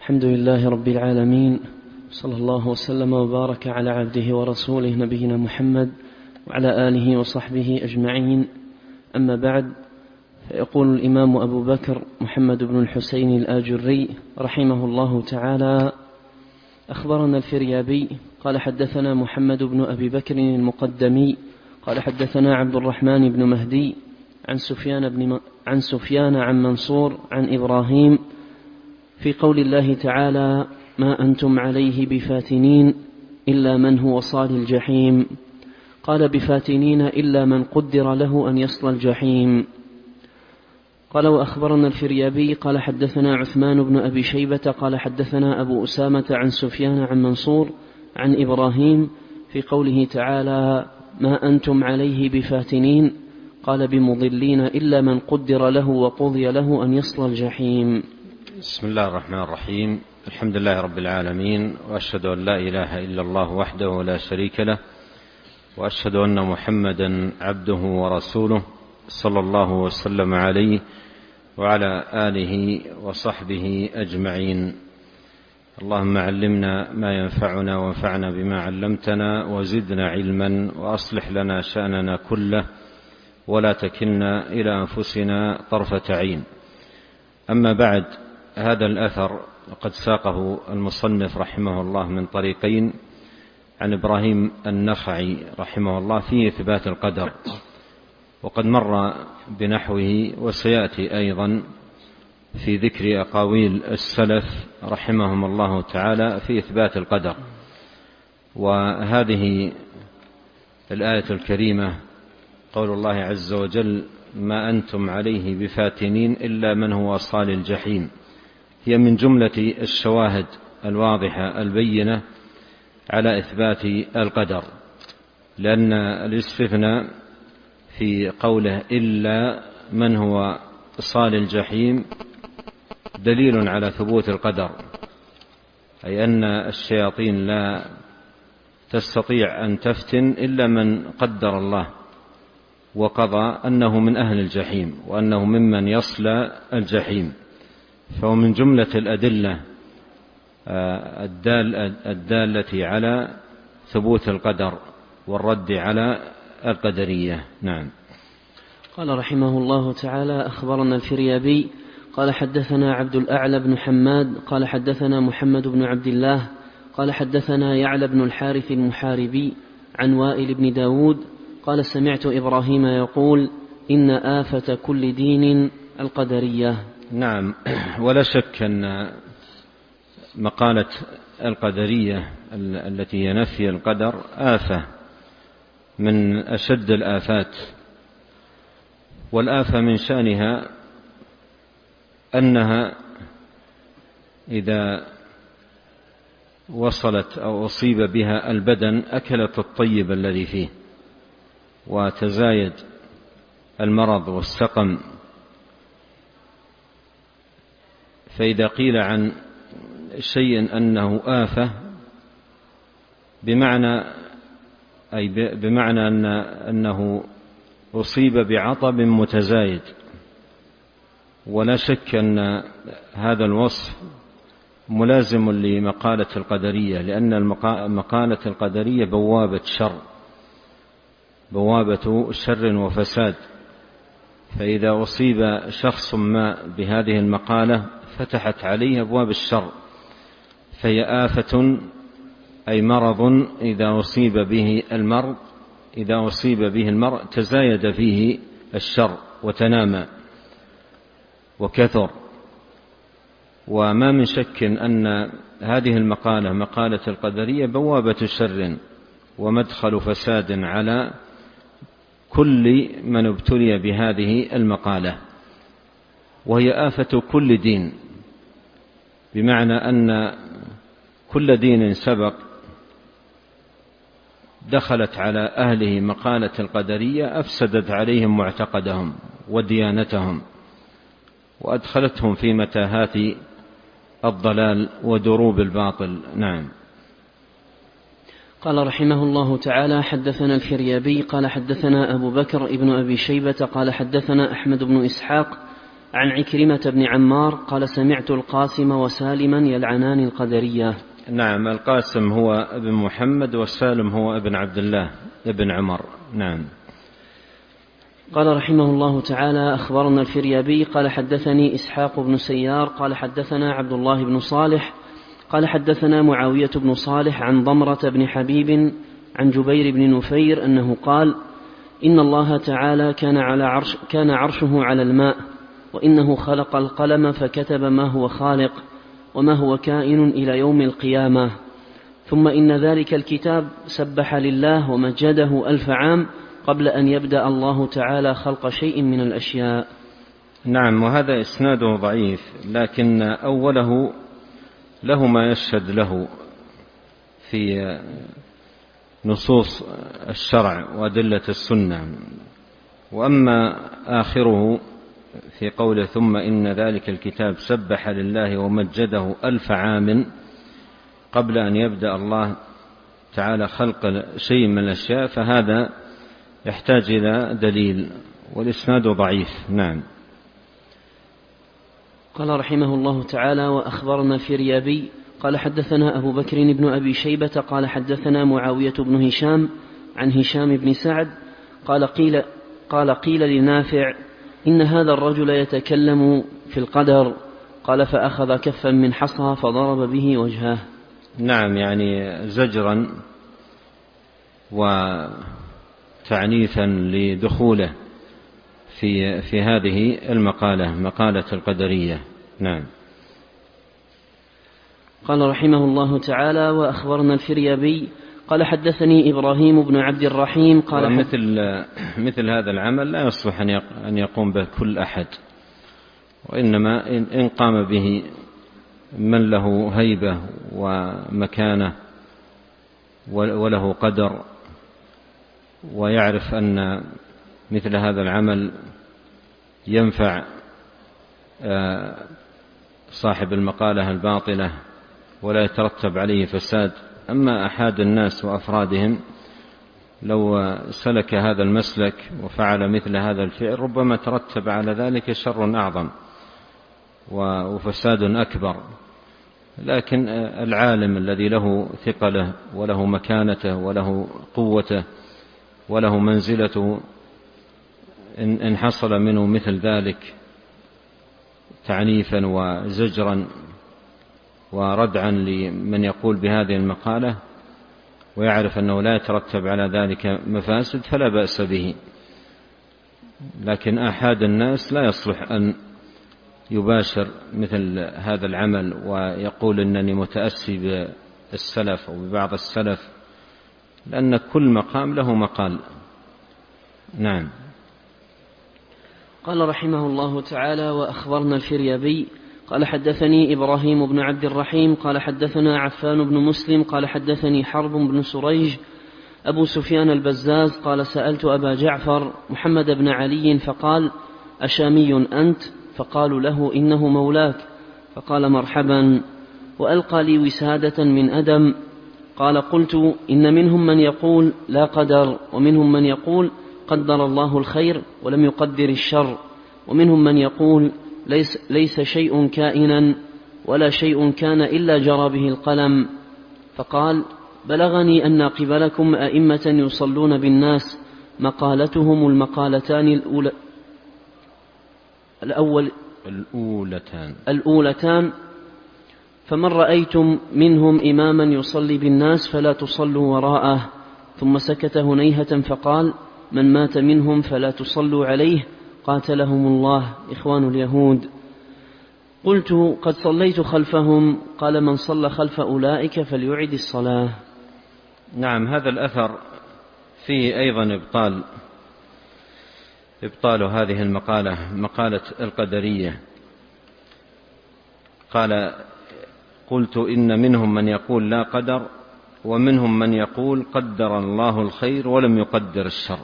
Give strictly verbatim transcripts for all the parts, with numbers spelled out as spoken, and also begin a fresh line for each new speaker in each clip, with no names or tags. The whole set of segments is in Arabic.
الحمد لله رب العالمين، صلى الله وسلم وبارك على عبده ورسوله نبينا محمد وعلى آله وصحبه أجمعين. أما بعد، فيقول الإمام أبو بكر محمد بن الحسين الآجري رحمه الله تعالى: أخبرنا الفريابي قال حدثنا محمد بن أبي بكر المقدمي قال حدثنا عبد الرحمن بن مهدي عن سفيان, بن عن سفيان عن منصور عن إبراهيم في قول الله تعالى: ما أنتم عليه بفاتنين إلا من هو صال الجحيم. قال: بفاتنين إلا من قدر له أن يصل الجحيم. قال: وأخبرنا الفريابي قال حدثنا عثمان بن أبي شيبة قال حدثنا أبو أسامة عن سفيان عن منصور عن إبراهيم في قوله تعالى: ما أنتم عليه بفاتنين. قال: بمضلين إلا من قدر له وقضي له أن يصل الجحيم.
بسم الله الرحمن الرحيم. الحمد لله رب العالمين، وأشهد أن لا إله إلا الله وحده لا شريك له، وأشهد أن محمدا عبده ورسوله صلى الله وسلم عليه وعلى آله وصحبه أجمعين. اللهم علمنا ما ينفعنا وانفعنا بما علمتنا وزدنا علما، وأصلح لنا شأننا كله ولا تكلنا إلى أنفسنا طرفة عين. أما بعد، هذا الأثر قد ساقه المصنف رحمه الله من طريقين عن إبراهيم النخعي رحمه الله في إثبات القدر، وقد مر بنحوه، وسيأتي أيضا في ذكر أقاويل السلف رحمهم الله تعالى في إثبات القدر. وهذه الآية الكريمة قول الله عز وجل: ما أنتم عليه بفاتنين إلا من هو صال الجحيم، هي من جملة الشواهد الواضحة البينة على إثبات القدر، لأن الاستثناء في قوله إلا من هو صال الجحيم دليل على ثبوت القدر، أي أن الشياطين لا تستطيع أن تفتن إلا من قدر الله وقضى أنه من أهل الجحيم وأنه ممن يصلى الجحيم. فهو من جملة الأدلة الدالة على ثبوت القدر والرد على القدرية. نعم.
قال رحمه الله تعالى: أخبرنا الفريابي قال حدثنا عبد الأعلى بن حماد قال حدثنا محمد بن عبد الله قال حدثنا يعلى بن الحارث المحاربي عن وائل بن داود قال: سمعت إبراهيم يقول: إن آفة كل دين القدرية.
نعم، ولا شك أن مقالة القدرية التي ينفي القدر آفة من أشد الآفات، والآفة من شأنها أنها إذا وصلت أو أصيب بها البدن أكلت الطيب الذي فيه، وتزايد المرض والسقم. فإذا قيل عن شيء أنه آفة بمعنى أي بمعنى أن أنه أصيب بعطب متزايد، ولا شك أن هذا الوصف ملازم لمقالة القدرية، لأن مقالة القدرية بوابة شر، بوابة شر وفساد. فإذا أصيب شخص ما بهذه المقالة فتحت عليه أبواب الشر، فهي آفة أي مرض إذا أصيب به المرء إذا أصيب به المرء تزايد فيه الشر وتنامى وكثر. وما من شك أن هذه المقالة مقالة القدرية بوابة شر ومدخل فساد على كل من ابتلي بهذه المقالة، وهي آفة كل دين، بمعنى أن كل دين سبق دخلت على أهله مقالة القدرية أفسدت عليهم معتقدهم وديانتهم، وأدخلتهم في متاهات الضلال ودروب الباطل. نعم.
قال رحمه الله تعالى: حدثنا الفريابي قال حدثنا أبو بكر ابن أبي شيبة قال حدثنا أحمد بن إسحاق عن عكرمة بن عمار قال سمعت القاسم وسالما يلعنان القدرية.
نعم، القاسم هو ابن محمد والسالم هو ابن عبد الله ابن عمر. نعم.
قال رحمه الله تعالى أخبرنا الفريابي قال حدثني إسحاق بن سيار قال حدثنا عبد الله بن صالح قال حدثنا معاوية بن صالح عن ضمرة بن حبيب عن جبير بن نفير أنه قال إن الله تعالى كان, على عرش كان عرشه على الماء وإنه خلق القلم فكتب ما هو خالق وما هو كائن إلى يوم القيامة، ثم إن ذلك الكتاب سبح لله ومجده ألف عام قبل أن يبدأ الله تعالى خلق شيء من الأشياء.
نعم، وهذا إسناده ضعيف، لكن أوله له ما يشهد له في نصوص الشرع وأدلة السنة، وأما آخره في قوله ثم إن ذلك الكتاب سبح لله ومجده ألف عام قبل أن يبدأ الله تعالى خلق شيء من الأشياء، فهذا يحتاج إلى دليل، والإسناد ضعيف. نعم.
قال رحمه الله تعالى وأخبرنا الفريابي قال حدثنا أبو بكر بن أبي شيبة قال حدثنا معاوية بن هشام عن هشام بن سعد قال قيل, قال قيل لنافع إن هذا الرجل يتكلم في القدر، قال فأخذ كفا من حصى فضرب به وجهه.
نعم، يعني زجرا وتعنيفا لدخوله في, في هذه المقالة، مقالة القدرية. نعم.
قال رحمه الله تعالى وأخبرنا الفريابي قال حدثني إبراهيم بن عبد الرحيم قال
مثل, مثل هذا العمل لا يصلح أن يقوم به كل أحد، وإنما إن قام به من له هيبة ومكانة وله قدر ويعرف أن مثل هذا العمل ينفع صاحب المقالة الباطلة ولا يترتب عليه فساد. أما أحد الناس وأفرادهم لو سلك هذا المسلك وفعل مثل هذا الفعل ربما ترتب على ذلك شر أعظم وفساد أكبر، لكن العالم الذي له ثقله وله مكانته وله قوته وله منزلته إن حصل منه مثل ذلك تعنيفا وزجرا وردعا لمن يقول بهذه المقالة ويعرف أنه لا يترتب على ذلك مفاسد فلا بأس به، لكن أحد الناس لا يصلح أن يباشر مثل هذا العمل ويقول إنني متأسي بالسلف أو ببعض السلف، لأن كل مقام له مقال. نعم.
قال رحمه الله تعالى وأخبرنا الفريابي قال حدثني إبراهيم بن عبد الرحيم قال حدثنا عفان بن مسلم قال حدثني حرب بن سريج أبو سفيان البزاز قال سألت أبا جعفر محمد بن علي فقال أشامي أنت؟ فقالوا له إنه مولاك، فقال مرحبا، وألقى لي وسادة من أدم. قال قلت إن منهم من يقول لا قدر، ومنهم من يقول قدر الله الخير ولم يقدر الشر، ومنهم من يقول ليس, ليس شيء كائنا ولا شيء كان إلا جرى به القلم. فقال بلغني أن قبلكم أئمة يصلون بالناس مقالتهم المقالتان الأولى الأول
الأولتان,
الأولتان فمن رأيتم منهم إماما يصلي بالناس فلا تصلوا وراءه. ثم سكت هنيهة فقال من مات منهم فلا تصلوا عليه قاتلهم الله إخوان اليهود. قلت قد صليت خلفهم. قال من صلى خلف أولئك فليعد الصلاة.
نعم، هذا الأثر فيه أيضا إبطال إبطال هذه المقالة، مقالة القدرية. قال قلت إن منهم من يقول لا قدر، ومنهم من يقول قدر الله الخير ولم يقدر الشر.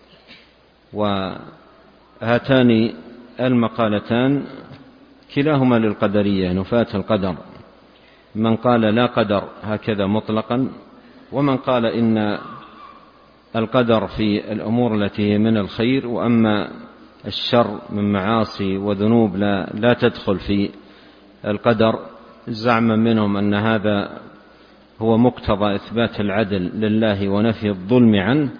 وهاتان المقالتان كلاهما للقدرية نفاة القدر، من قال لا قدر هكذا مطلقا، ومن قال إن القدر في الأمور التي من الخير، وأما الشر من معاصي وذنوب لا, لا تدخل في القدر، زعما منهم أن هذا هو مقتضى إثبات العدل لله ونفي الظلم عنه،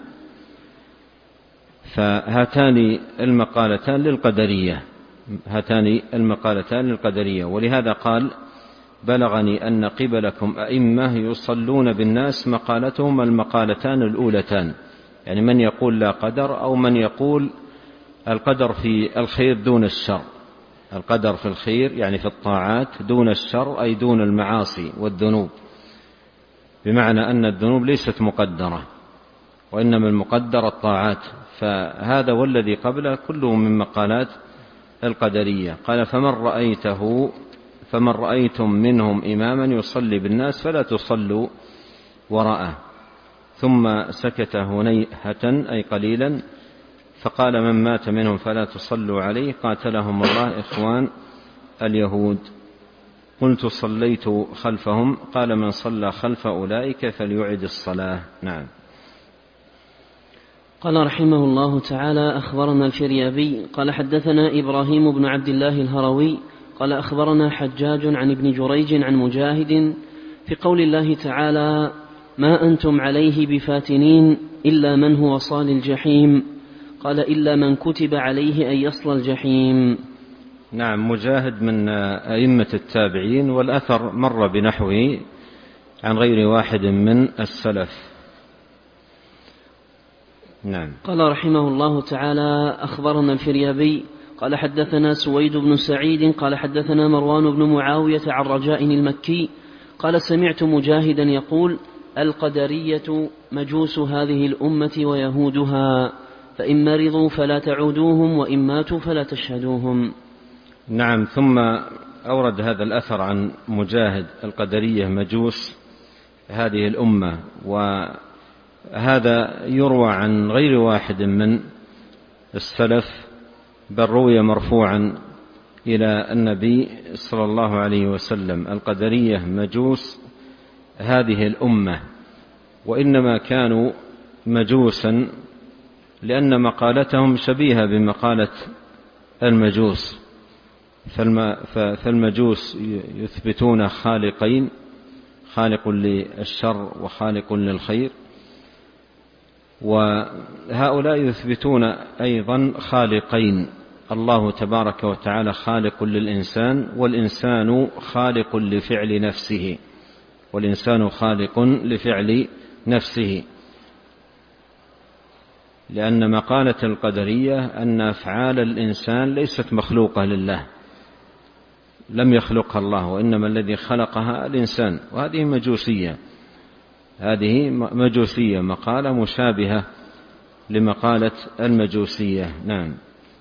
فهاتان المقالتان للقدرية هاتان المقالتان للقدرية ولهذا قال: بلغني أن قبلكم أئمة يصلون بالناس مقالتهم المقالتان الأولتان، يعني من يقول لا قدر، أو من يقول القدر في الخير دون الشر، القدر في الخير يعني في الطاعات دون الشر، أي دون المعاصي والذنوب، بمعنى أن الذنوب ليست مقدرة وإنما المقدر الطاعات. فهذا والذي قبله كله من مقالات القدرية. قال: فمن رأيته فمن رأيتم منهم إماما يصلي بالناس فلا تصلوا وراءه. ثم سكت هنيهة أي قليلا، فقال: من مات منهم فلا تصلوا عليه قاتلهم الله إخوان اليهود. قلت: صليت خلفهم. قال: من صلى خلف أولئك فليعد الصلاة. نعم.
قال رحمه الله تعالى: أخبرنا الفريابي قال حدثنا إبراهيم بن عبد الله الهروي قال أخبرنا حجاج عن ابن جريج عن مجاهد في قول الله تعالى: ما أنتم عليه بفاتنين إلا من هو صال الجحيم. قال: إلا من كتب عليه أن يصل الجحيم.
نعم. مجاهد من أئمة التابعين، والأثر مر بنحوه عن غير واحد من السلف. نعم.
قال رحمه الله تعالى: أخبرنا الفريابي قال حدثنا سويد بن سعيد قال حدثنا مروان بن معاوية عن رجاء المكي قال: سمعت مجاهدا يقول: القدرية مجوس هذه الأمة ويهودها، فإن مرضوا فلا تعودوهم وإن ماتوا فلا تشهدوهم.
نعم. ثم أورد هذا الأثر عن مجاهد: القدرية مجوس هذه الأمة، وهذا يروى عن غير واحد من السلف، بل روي مرفوعا إلى النبي صلى الله عليه وسلم: القدرية مجوس هذه الأمة. وإنما كانوا مجوسا لأن مقالتهم شبيهة بمقالة المجوس، فالمجوس يثبتون خالقين، خالق للشر وخالق للخير، وهؤلاء يثبتون أيضا خالقين: الله تبارك وتعالى خالق للإنسان، والإنسان خالق لفعل نفسه والإنسان خالق لفعل نفسه لأن مقالة القدرية أن أفعال الإنسان ليست مخلوقة لله، لم يخلقها الله، وإنما الذي خلقها الإنسان. وهذه مجوسية هذه مجوسية مقالة مشابهة لمقالة المجوسية. نعم.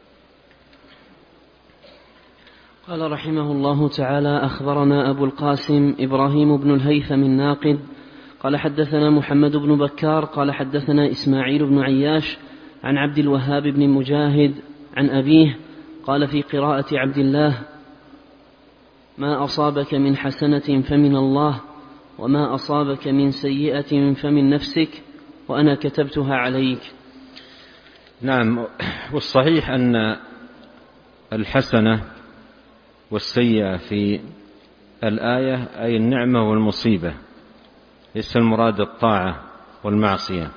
قال رحمه الله تعالى: أخبرنا أبو القاسم إبراهيم بن الهيثم الناقد قال حدثنا محمد بن بكار قال حدثنا إسماعيل بن عياش عن عبد الوهاب بن مجاهد عن أبيه قال في قراءة عبد الله: ما أصابك من حسنة فمن الله، وما أصابك من سيئة فمن نفسك، وأنا كتبتها عليك.
نعم. والصحيح أن الحسنة والسيئة في الآية أي النعمة والمصيبة، ليس المراد الطاعة والمعصية،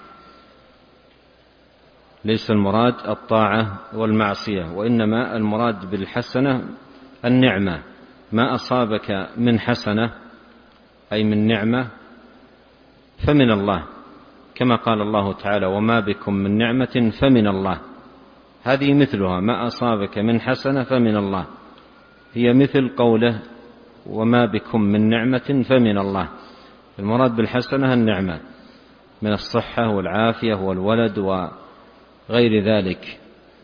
ليس المراد الطاعة والمعصية، وإنما المراد بالحسنة النعمة. ما أصابك من حسنة أي من نعمة فمن الله، كما قال الله تعالى: وما بكم من نعمة فمن الله. هذه مثلها: ما أصابك من حسنة فمن الله، هي مثل قوله: وما بكم من نعمة فمن الله. المراد بالحسنة النعمة من الصحة والعافية والولد وغير ذلك.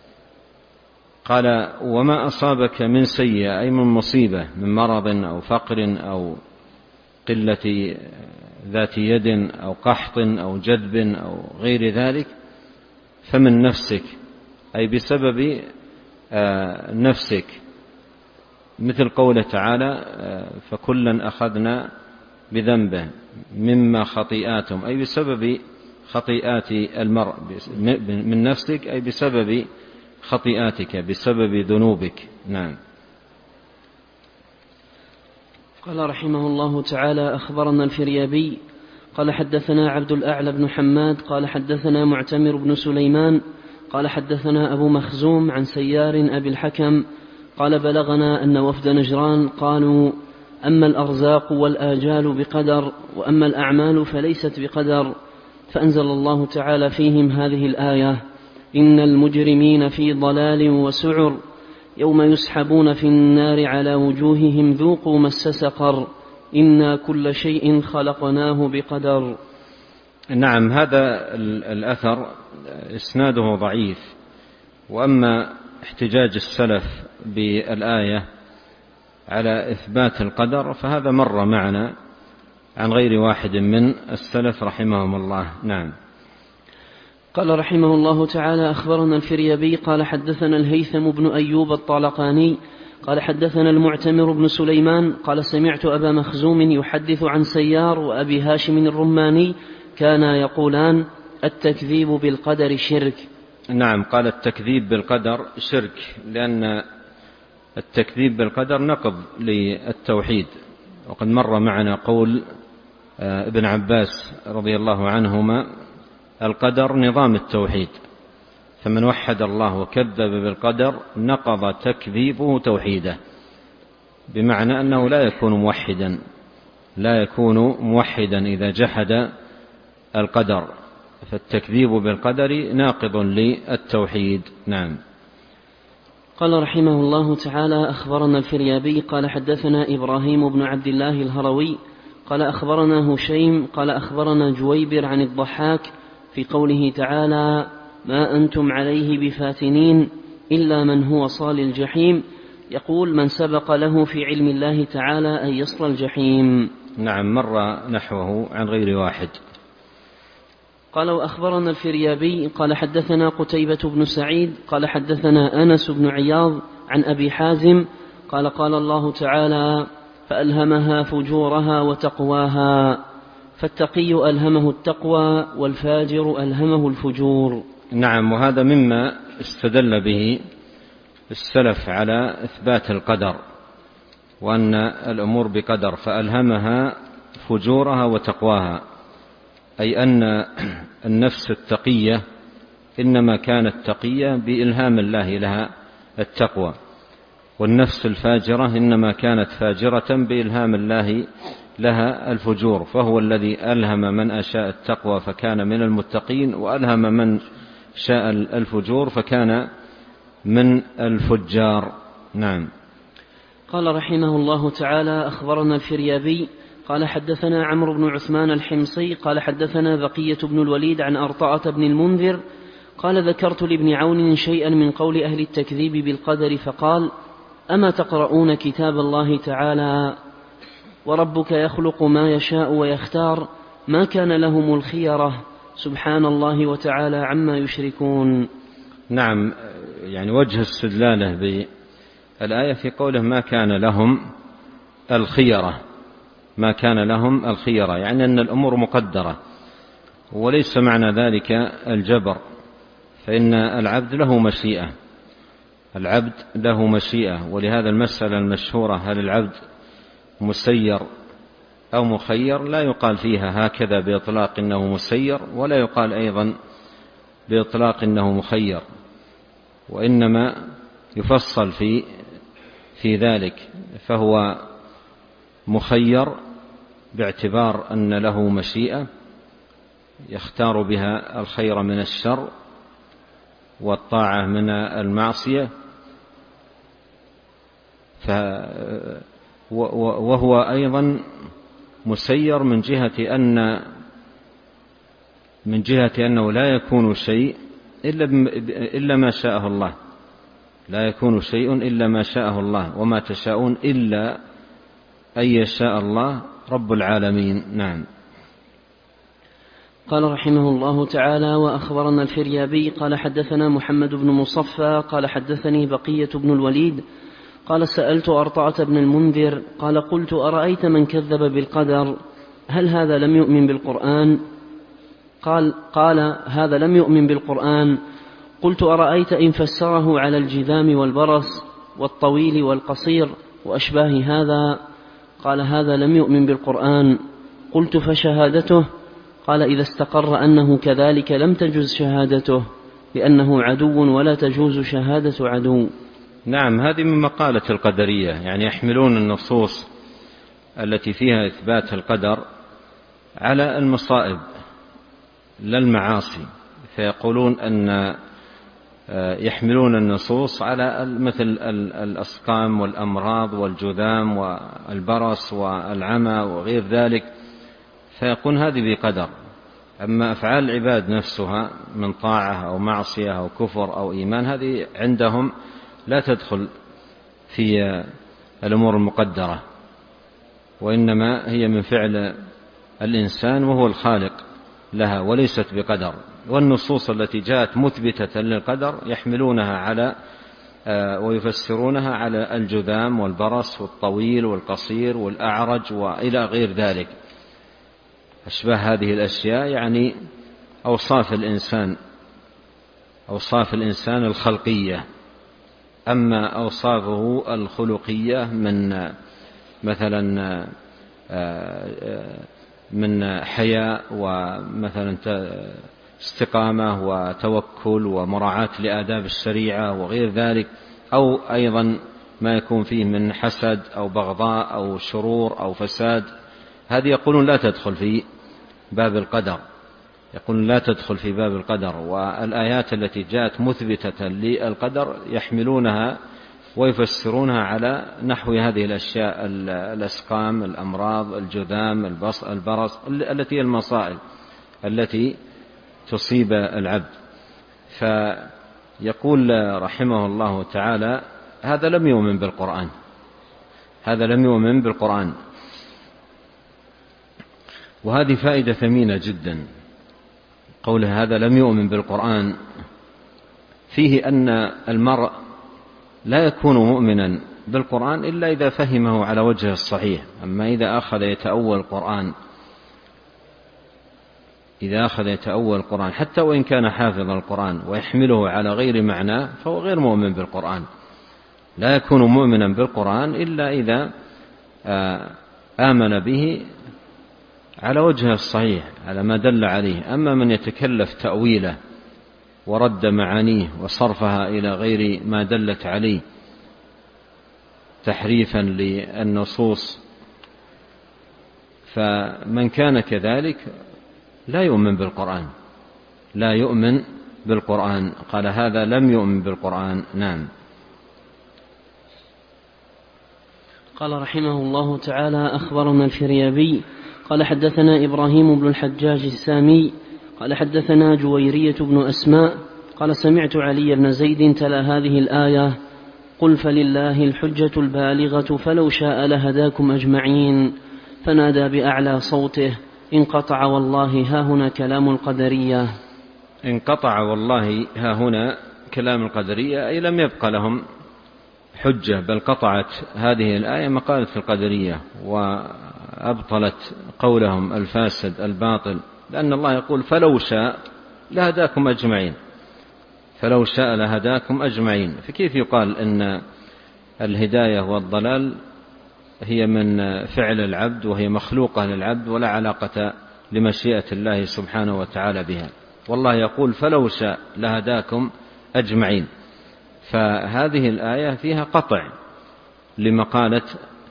قال: وما أصابك من سيئة أي من مصيبة، من مرض أو فقر أو قلة ذات يد أو قحط أو جذب أو غير ذلك، فمن نفسك أي بسبب نفسك، مثل قوله تعالى: فكلا أخذنا بذنبه مما خطيئاتهم، أي بسبب خطيئات المرء. من نفسك أي بسبب خطيئاتك بسبب ذنوبك. نعم.
قال رحمه الله تعالى: أخبرنا الفريابي قال حدثنا عبد الأعلى بن حماد قال حدثنا معتمر بن سليمان قال حدثنا أبو مخزوم عن سيار أبي الحكم قال: بلغنا أن وفد نجران قالوا: أما الأرزاق والآجال بقدر، وأما الأعمال فليست بقدر. فأنزل الله تعالى فيهم هذه الآية: إن المجرمين في ضلال وسعر يوم يسحبون في النار على وجوههم ذوقوا مس سقر إنا كل شيء خلقناه بقدر.
نعم. هذا الأثر إسناده ضعيف، وأما احتجاج السلف بالآية على إثبات القدر فهذا مر معنا عن غير واحد من السلف رحمهم الله. نعم.
قال رحمه الله تعالى: أخبرنا الفريابي قال حدثنا الهيثم بن أيوب الطالقاني قال حدثنا المعتمر بن سليمان قال: سمعت أبا مخزوم يحدث عن سيار وأبي هاشم الرماني كانا يقولان: التكذيب بالقدر شرك.
نعم. قال: التكذيب بالقدر شرك، لأن التكذيب بالقدر نقض للتوحيد. وقد مر معنا قول ابن عباس رضي الله عنهما: القدر نظام التوحيد، فمن وحد الله وكذب بالقدر نقض تكذيبه توحيده، بمعنى أنه لا يكون موحدا لا يكون موحدا إذا جحد القدر، فالتكذيب بالقدر ناقض للتوحيد. نعم.
قال رحمه الله تعالى: أخبرنا الفريابي قال حدثنا إبراهيم بن عبد الله الهروي قال أخبرنا هشيم قال أخبرنا جويبر عن الضحاك في قوله تعالى: ما أنتم عليه بفاتنين إلا من هو صال الجحيم، يقول: من سبق له في علم الله تعالى أن يصل الجحيم.
نعم. مر نحوه عن غير واحد.
قال: وأخبرنا الفريابي قال حدثنا قتيبة بن سعيد قال حدثنا أنس بن عياض عن أبي حازم قال: قال الله تعالى: فألهمها فجورها وتقواها، فالتقي ألهمه التقوى والفاجر ألهمه الفجور.
نعم. وهذا مما استدل به السلف على إثبات القدر، وأن الأمور بقدر، فألهمها فجورها وتقواها، أي أن النفس التقية إنما كانت تقية بإلهام الله لها التقوى، والنفس الفاجرة إنما كانت فاجرة بإلهام الله لها الفجور، فهو الذي ألهم من أشاء التقوى فكان من المتقين، وألهم من شاء الفجور فكان من الفجار. نعم.
قال رحمه الله تعالى: أخبرنا الفريابي قال حدثنا عمرو بن عثمان الحمصي قال حدثنا بقية بن الوليد عن أرطاة بن المنذر قال: ذكرت لابن عون شيئا من قول أهل التكذيب بالقدر فقال: أما تقرؤون كتاب الله تعالى: وربك يخلق ما يشاء ويختار ما كان لهم الخيرة سبحان الله وتعالى عما يشركون.
نعم. يعني وجه استدلاله بالآية في قوله ما كان لهم الخيرة، ما كان لهم الخيرة، يعني أن الأمور مقدرة، وليس معنى ذلك الجبر، فإن العبد له مشيئة العبد له مشيئة ولهذا المسألة المشهورة: هل العبد مسير أو مخير؟ لا يقال فيها هكذا بإطلاق إنه مسير، ولا يقال أيضا بإطلاق إنه مخير، وإنما يفصل في في ذلك، فهو مخير باعتبار أن له مشيئة يختار بها الخير من الشر والطاعة من المعصية، وهو أيضا مسير من جهة أن من جهة أنه لا يكون شيء إلا إلا ما شاءه الله، لا يكون شيء إلا ما شاءه الله، وما تشاءون إلا أن يشاء الله رب العالمين. نعم.
قال رحمه الله تعالى: وأخبرنا الفريابي قال حدثنا محمد بن مصفى قال حدثني بقية بن الوليد قال: سألت أرطاة بن المنذر قال: قلت: أرأيت من كذب بالقدر هل هذا لم يؤمن بالقرآن؟ قال: قال: هذا لم يؤمن بالقرآن. قلت أرأيت إن فسره على الجذام والبرص والطويل والقصير وأشباه هذا؟ قال هذا لم يؤمن بالقرآن. قلت فشهادته؟ قال إذا استقر أنه كذلك لم تجوز شهادته لأنه عدو ولا تجوز شهادة عدو.
نعم، هذه من مقالة القدرية، يعني يحملون النصوص التي فيها إثبات القدر على المصائب لا المعاصي، فيقولون أن يحملون النصوص على مثل الأسقام والأمراض والجذام والبرص والعمى وغير ذلك، فيقول هذه بقدر. أما أفعال العباد نفسها من طاعة أو معصية أو كفر أو إيمان، هذه عندهم لا تدخل في الأمور المقدرة، وإنما هي من فعل الإنسان وهو الخالق لها وليست بقدر. والنصوص التي جاءت مثبتة للقدر يحملونها على ويفسرونها على الجذام والبرص والطويل والقصير والأعرج وإلى غير ذلك، أشباه هذه الأشياء، يعني أوصاف الإنسان أوصاف الإنسان الخلقية. أما أوصافه الخلقية من مثلا من حياء ومثلا استقامة وتوكل ومراعاة لآداب الشريعة وغير ذلك، أو أيضا ما يكون فيه من حسد أو بغضاء أو شرور أو فساد، هذه يقولون لا تدخل في باب القدر يقولون لا تدخل في باب القدر. والآيات التي جاءت مثبتة للقدر يحملونها ويفسرونها على نحو هذه الأشياء، الأسقام، الأمراض، الجذام، البرص، التي هي المصائب التي تصيب العبد. فيقول رحمه الله تعالى هذا لم يؤمن بالقرآن هذا لم يؤمن بالقرآن وهذه فائدة ثمينة جدا. قوله هذا لم يؤمن بالقرآن فيه أن المرء لا يكون مؤمنا بالقرآن إلا إذا فهمه على وجه الصحيح. أما إذا أخذ يتأول القرآن إذا أخذ يتأول القرآن حتى وإن كان حافظ القرآن ويحمله على غير معناه فهو غير مؤمن بالقرآن. لا يكون مؤمنا بالقرآن إلا إذا آمن به على وجه الصحيح على ما دل عليه. أما من يتكلف تأويله ورد معانيه وصرفها إلى غير ما دلت عليه تحريفا للنصوص، فمن كان كذلك لا يؤمن بالقرآن لا يؤمن بالقرآن قال هذا لم يؤمن بالقرآن. نعم.
قال رحمه الله تعالى أخبرنا الفريابي قال حدثنا إبراهيم بن الحجاج السامي قال حدثنا جويرية بن أسماء قال سمعت علي بن زيد تلا هذه الآية قل فلله الحجة البالغة فلو شاء لهداكم أجمعين، فنادى بأعلى صوته انقطع والله ها هنا كلام القدرية.
انقطع والله ها هنا كلام القدرية أي لم يبقى لهم حجة، بل قطعت هذه الآية مقالة القدرية وأبطلت قولهم الفاسد الباطل، لأن الله يقول فلو شاء لهداكم أجمعين فلو شاء لهداكم أجمعين. فكيف يقال أن الهداية والضلال هي من فعل العبد وهي مخلوقة للعبد ولا علاقة لمشيئة الله سبحانه وتعالى بها؟ والله يقول فلو شاء لهداكم أجمعين، فهذه الآية فيها قطع لمقالة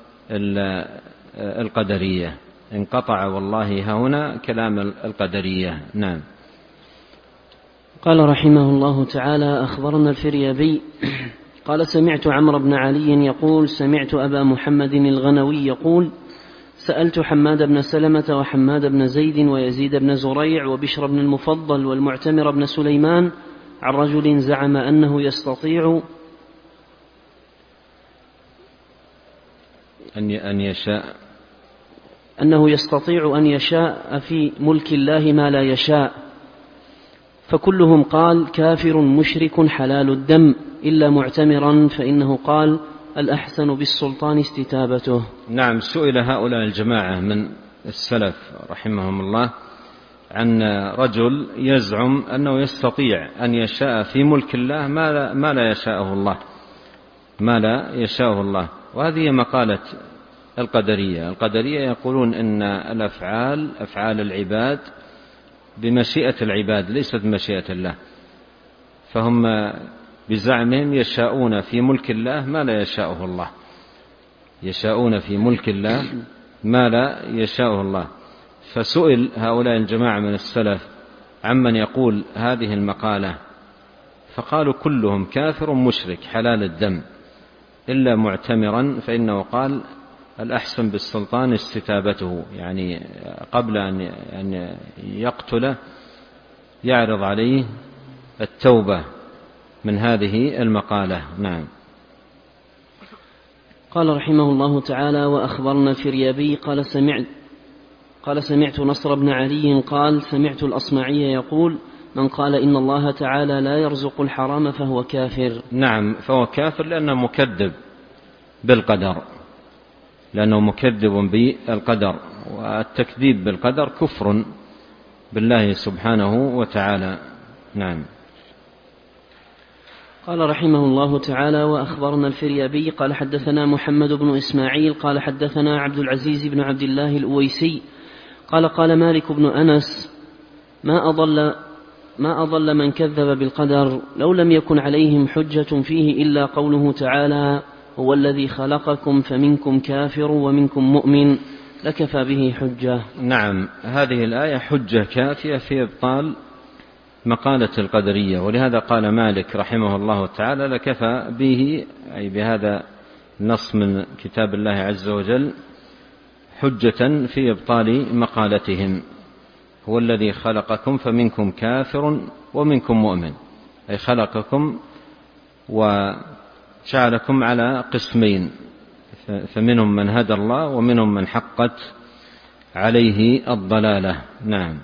القدرية. انقطع والله هنا كلام القدرية. نعم.
قال رحمه الله تعالى أخبرنا الفريابي قال سمعت عمرو بن علي يقول سمعت أبا محمد الغنوي يقول سألت حماد بن سلمة وحماد بن زيد ويزيد بن زريع وبشر بن المفضل والمعتمر بن سليمان عن رجل زعم أنه يستطيع
أن يشاء
أنه يستطيع أن يشاء في ملك الله ما لا يشاء، فكلهم قال كافر مشرك حلال الدم إلا معتمرا فإنه قال الأحسن بالسلطان استتابته.
نعم. سئل هؤلاء الجماعة من السلف رحمهم الله عن رجل يزعم أنه يستطيع أن يشاء في ملك الله ما لا يشاءه الله ما لا يشاءه الله وهذه مقالة القدرية. القدرية يقولون إن الأفعال أفعال العباد بمشيئة العباد ليست بمشيئة الله، فهم بزعمهم يشاءون في ملك الله ما لا يشاءه الله، يشاءون في ملك الله ما لا يشاءه الله. فسئل هؤلاء الجماعة من السلف عمن يقول هذه المقالة فقالوا كلهم كافر مشرك حلال الدم إلا معتمرا، فإنه قال الأحسن بالسلطان استتابته، يعني قبل أن يقتله يعرض عليه التوبة من هذه المقالة. نعم.
قال رحمه الله تعالى: وأخبرنا الفريابي قال سمعت قال سمعت نصر بن علي قال سمعت الأصمعي يقول: من قال إن الله تعالى لا يرزق الحرام فهو كافر.
نعم، فهو كافر لأنه مكذب بالقدر، لأنه مكذب بالقدر، والتكذيب بالقدر كفر بالله سبحانه وتعالى. نعم.
قال رحمه الله تعالى: وأخبرنا الفريابي قال حدثنا محمد بن إسماعيل قال حدثنا عبد العزيز بن عبد الله الأويسي قال قال مالك بن أنس: ما أضل ما أضل من كذب بالقدر لو لم يكن عليهم حجة فيه إلا قوله تعالى: هو الذي خلقكم فمنكم كافر ومنكم مؤمن، لكفى به حجة.
نعم، هذه الآية حجة كافية في إبطال مقالة القدرية، ولهذا قال مالك رحمه الله تعالى: لكفى به، أي بهذا النص من كتاب الله عز وجل، حجة في إبطال مقالتهم. هو الذي خلقكم فمنكم كافر ومنكم مؤمن، أي خلقكم وجعلكم على قسمين، فمنهم من هدى الله ومنهم من حقت عليه الضلالة. نعم.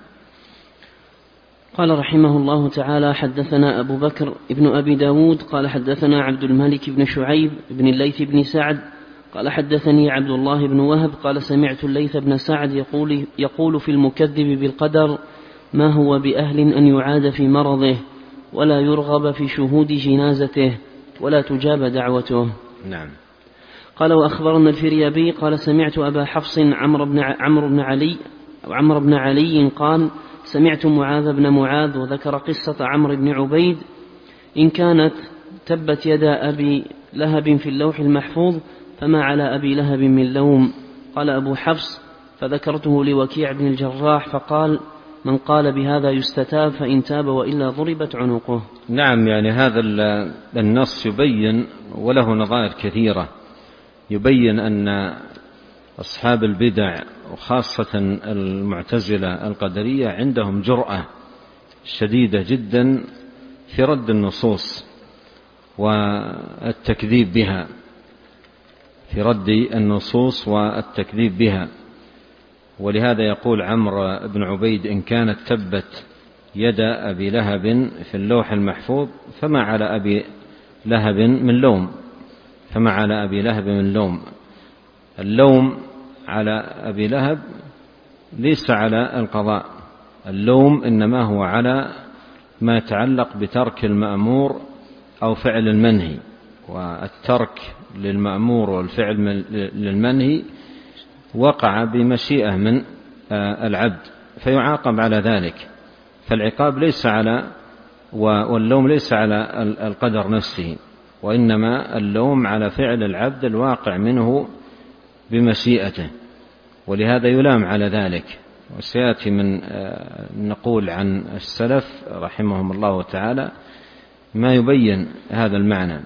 قال رحمه الله تعالى: حدثنا أبو بكر ابن أبي داود قال حدثنا عبد الملك بن شعيب بن الليث بن سعد قال حدثني عبد الله بن وهب قال سمعت الليث بن سعد يقول, يقول في المكذب بالقدر: ما هو بأهل أن يعاد في مرضه ولا يرغب في شهود جنازته ولا تجاب دعوته.
نعم.
قال: وأخبرنا الفريابي قال سمعت أبا حفص عمرو بن عمرو بن علي أو عمرو بن علي قال: سمعت معاذ بن معاذ وذكر قصة عمرو بن عبيد: إن كانت تبت يدا أبي لهب في اللوح المحفوظ فما على أبي لهب من لوم. قال أبو حفص: فذكرته لوكيع بن الجراح فقال: من قال بهذا يستتاب، فإن تاب وإلا ضربت عنقه.
نعم، يعني هذا النص يبين، وله نظائر كثيرة، يبين أن أصحاب البدع وخاصة المعتزلة القدرية عندهم جرأة شديدة جدا في رد النصوص والتكذيب بها، في رد النصوص والتكذيب بها. ولهذا يقول عمرو بن عبيد: إن كانت تبت يد أبي لهب في اللوح المحفوظ فما على أبي لهب من لوم، فما على أبي لهب من لوم. اللوم على أبي لهب ليس على القضاء، اللوم إنما هو على ما يتعلق بترك المأمور أو فعل المنهي، والترك للمأمور والفعل للمنهي وقع بمشيئة من العبد فيعاقب على ذلك، فالعقاب ليس على واللوم ليس على القدر نفسه، وإنما اللوم على فعل العبد الواقع منه بمشيئته، ولهذا يلام على ذلك. وسيأتي من نقول عن السلف رحمهم الله تعالى ما يبين هذا المعنى.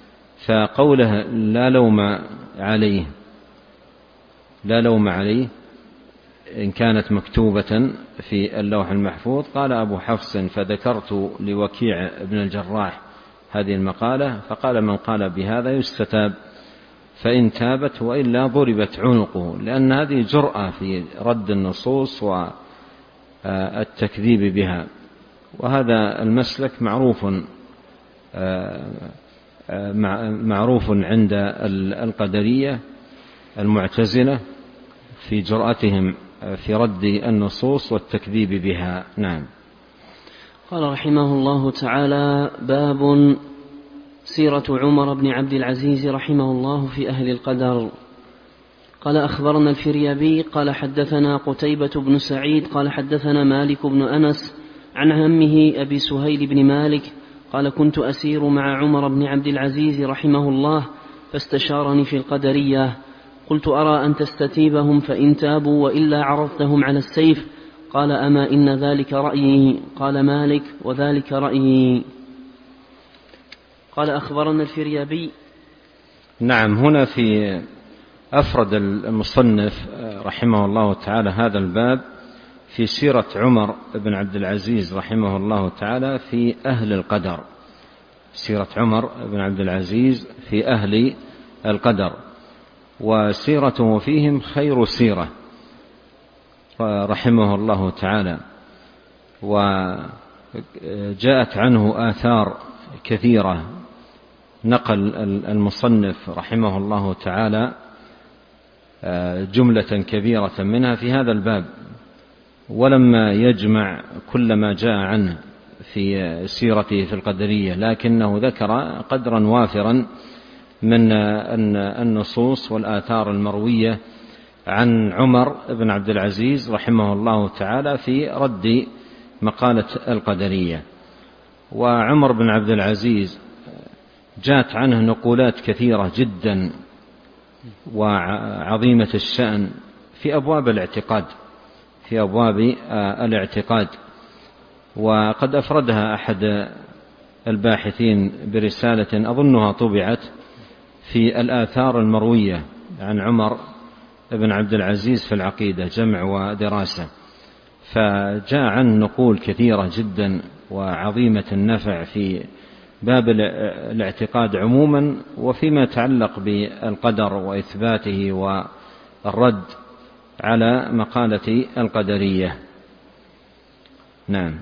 فقوله لا لوم عليه لا لوم عليه إن كانت مكتوبة في اللوح المحفوظ، قال أبو حفص: فذكرت لوكيع بن الجراح هذه المقالة فقال: من قال بهذا يستتاب، فإن تابت وإلا ضربت عنقه، لأن هذه جرأة في رد النصوص والتكذيب بها. وهذا المسلك معروف معروف عند القدرية المعتزلة في جرأتهم في رد النصوص والتكذيب بها. نعم.
قال رحمه الله تعالى: باب سيرة عمر بن عبد العزيز رحمه الله في أهل القدر. قال: أخبرنا الفريابي قال حدثنا قتيبة بن سعيد قال حدثنا مالك بن أنس عن عمه أبي سهيل بن مالك قال: كنت أسير مع عمر بن عبد العزيز رحمه الله فاستشارني في القدرية، قلت: أرى أن تستتيبهم فإن تابوا وإلا عرضتهم على السيف. قال: أما إن ذلك رأيي. قال مالك: وذلك رأيي. قال: أخبرنا الفريابي.
نعم. هنا في أفرد المصنف رحمه الله تعالى هذا الباب في سيرة عمر بن عبد العزيز رحمه الله تعالى في أهل القدر. سيرة عمر بن عبد العزيز في أهل القدر، وسيرته فيهم خير سيرة رحمه الله تعالى، وجاءت عنه آثار كثيرة نقل المصنف رحمه الله تعالى جملة كبيرة منها في هذا الباب، ولما يجمع كل ما جاء عنه في سيرته في القدرية، لكنه ذكر قدرا وافرا من النصوص والآثار المروية عن عمر بن عبد العزيز رحمه الله تعالى في رد مقالة القدرية. وعمر بن عبد العزيز جاءت عنه نقولات كثيرة جدا وعظيمة الشأن في أبواب الاعتقاد في أبواب الاعتقاد وقد أفردها أحد الباحثين برسالة أظنها طبعت في الآثار المروية عن عمر بن عبد العزيز في العقيدة، جمع ودراسة، فجاء عن نقول كثيرة جدا وعظيمة النفع في باب الاعتقاد عموما، وفيما يتعلق بالقدر وإثباته والرد على مقالة القدرية. نعم.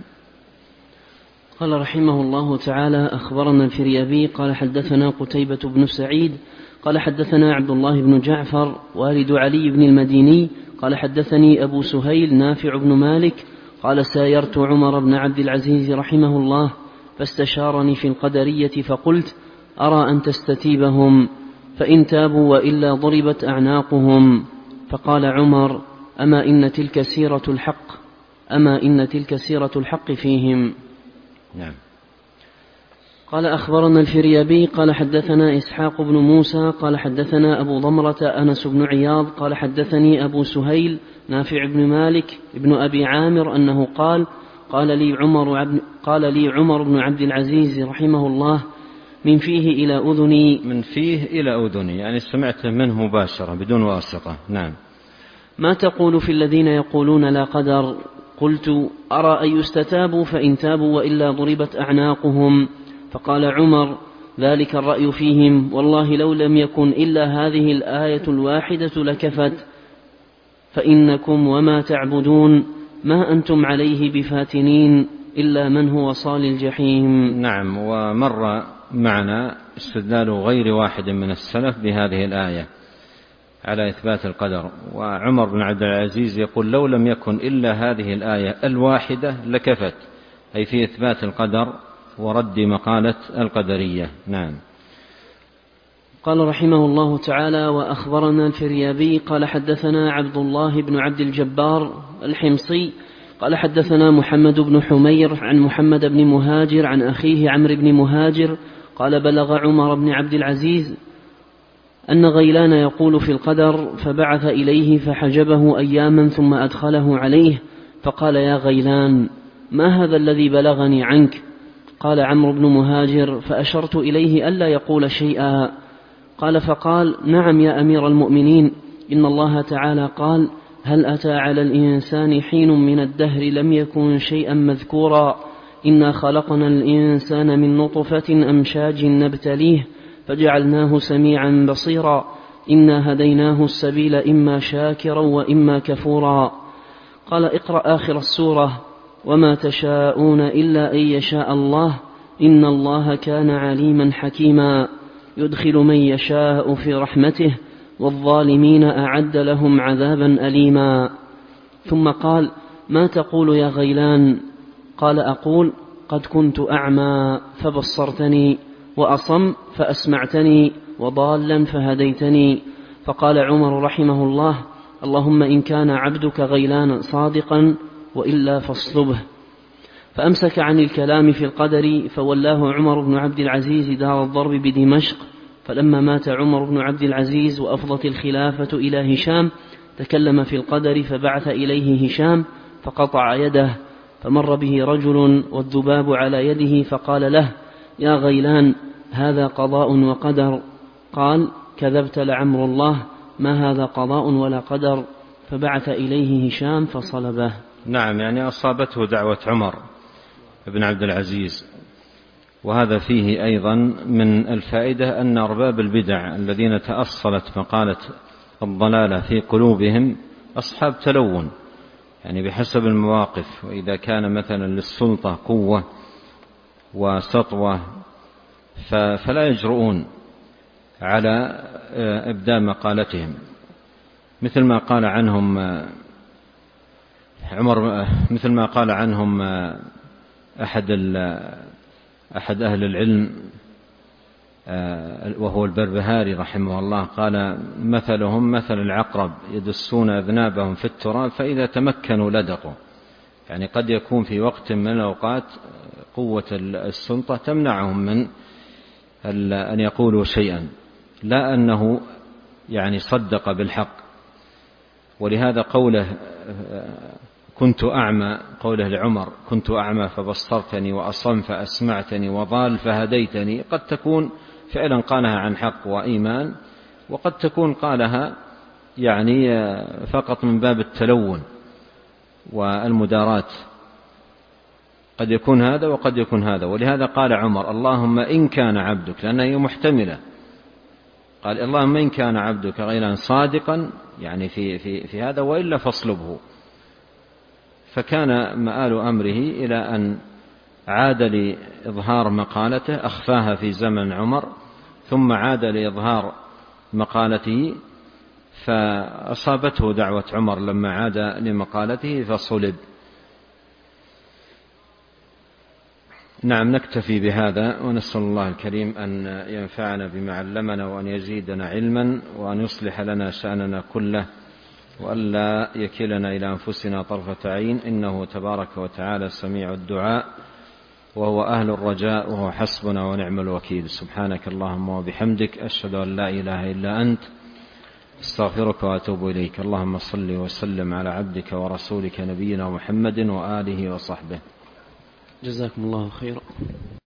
قال رحمه الله تعالى: أخبرنا الفريابي قال حدثنا قتيبة بن سعيد قال حدثنا عبد الله بن جعفر والد علي بن المديني قال حدثني أبو سهيل نافع بن مالك قال: سايرت عمر بن عبد العزيز رحمه الله فاستشارني في القدرية فقلت: أرى أن تستتيبهم فإن تابوا وإلا ضربت أعناقهم. فقال عمر: أما إن تلك سيرة الحق أما إن تلك سيرة الحق فيهم.
نعم.
قال: أخبرنا الفريابي قال حدثنا إسحاق بن موسى قال حدثنا أبو ضمرة أنس بن عياض قال حدثني أبو سهيل نافع بن مالك ابن أبي عامر أنه قال: قال لي عمر عبد قال لي عمر بن عبد العزيز رحمه الله: من فيه إلى أذني
من فيه إلى أذني يعني سمعت منه مباشرة بدون واسطة. نعم.
ما تقول في الذين يقولون لا قدر؟ قلت: أرى أن يستتابوا فإن تابوا وإلا ضربت أعناقهم. فقال عمر: ذلك الرأي فيهم، والله لو لم يكن إلا هذه الآية الواحدة لكفت، فإنكم وما تعبدون ما أنتم عليه بفاتنين إلا من هو صال الجحيم.
نعم. ومر معنا استدلال غير واحد من السلف بهذه الآية على إثبات القدر، وعمر بن عبد العزيز يقول: لو لم يكن إلا هذه الآية الواحدة لكفت، أي في إثبات القدر ورد مقالة القدرية. نعم.
قال رحمه الله تعالى: وأخبرنا الفريابي قال حدثنا عبد الله بن عبد الجبار الحمصي قال حدثنا محمد بن حمير عن محمد بن مهاجر عن أخيه عمرو بن مهاجر قال: بلغ عمر بن عبد العزيز أن غيلان يقول في القدر، فبعث إليه فحجبه أياما ثم أدخله عليه فقال: يا غيلان، ما هذا الذي بلغني عنك؟ قال عمرو بن مهاجر: فأشرت إليه ألا يقول شيئا. قال: فقال: نعم يا أمير المؤمنين، إن الله تعالى قال: هل أتى على الإنسان حين من الدهر لم يكن شيئا مذكورا، إنا خلقنا الإنسان من نطفة أمشاج نبتليه فجعلناه سميعا بصيرا، إنا هديناه السبيل إما شاكرا وإما كفورا. قال: اقرأ آخر السورة: وما تشاءون إلا أن يشاء الله إن الله كان عليما حكيما، يدخل من يشاء في رحمته والظالمين أعد لهم عذابا أليما. ثم قال: ما تقول يا غيلان؟ قال: أقول: قد كنت أعمى فبصرتني، وأصم فأسمعتني، وضالا فهديتني. فقال عمر رحمه الله: اللهم إن كان عبدك غيلان صادقا وإلا فاصلبه. فأمسك عن الكلام في القدر، فولاه عمر بن عبد العزيز دار الضرب بدمشق. فلما مات عمر بن عبد العزيز وأفضت الخلافة إلى هشام تكلم في القدر، فبعث إليه هشام فقطع يده، فمر به رجل والذباب على يده فقال له: يا غيلان، هذا قضاء وقدر. قال: كذبت لعمر الله، ما هذا قضاء ولا قدر. فبعث إليه هشام فصلبه.
نعم، يعني أصابته دعوة عمر بن عبد العزيز. وهذا فيه أيضا من الفائدة أن أرباب البدع الذين تأصلت مقالة الضلالة في قلوبهم أصحاب تلون، يعني بحسب المواقف. وإذا كان مثلا للسلطة قوة وسطوة فلا يجرؤون على إبداء مقالتهم، مثل ما قال عنهم عمر، مثل ما قال عنهم أحد أحد أهل العلم وهو البربهاري رحمه الله، قال: مثلهم مثل العقرب يدسون أذنابهم في التراب فإذا تمكنوا لدقوا. يعني قد يكون في وقت من الأوقات قوة السلطة تمنعهم من أن يقولوا شيئا، لا أنه يعني صدق بالحق. ولهذا قوله كنت أعمى، قوله لعمر كنت أعمى فبصرتني، وأصم فأسمعتني، وضال فهديتني، قد تكون فعلا قالها عن حق وإيمان، وقد تكون قالها يعني فقط من باب التلون والمدارات، قد يكون هذا وقد يكون هذا. ولهذا قال عمر: اللهم إن كان عبدك، لأنها هي محتملة، قال: اللهم إن كان عبدك غيلان صادقا، يعني في, في, في هذا، وإلا فاصلبه. فكان مآل أمره إلى أن عاد لإظهار مقالته، أخفاها في زمن عمر، ثم عاد لإظهار مقالته، فأصابته دعوة عمر لما عاد لمقالته فصلب. نعم، نكتفي بهذا، ونسأل الله الكريم أن ينفعنا بما علمنا، وأن يزيدنا علما، وأن يصلح لنا شأننا كله، وأن لا يكلنا إلى أنفسنا طرفة عين، إنه تبارك وتعالى سميع الدعاء، وهو أهل الرجاء، وهو حسبنا ونعم الوكيل. سبحانك اللهم وبحمدك، أشهد أن لا إله إلا أنت، استغفرك وأتوب إليك. اللهم صل وسلم على عبدك ورسولك نبينا محمد وآله وصحبه.
جزاكم الله خيرا.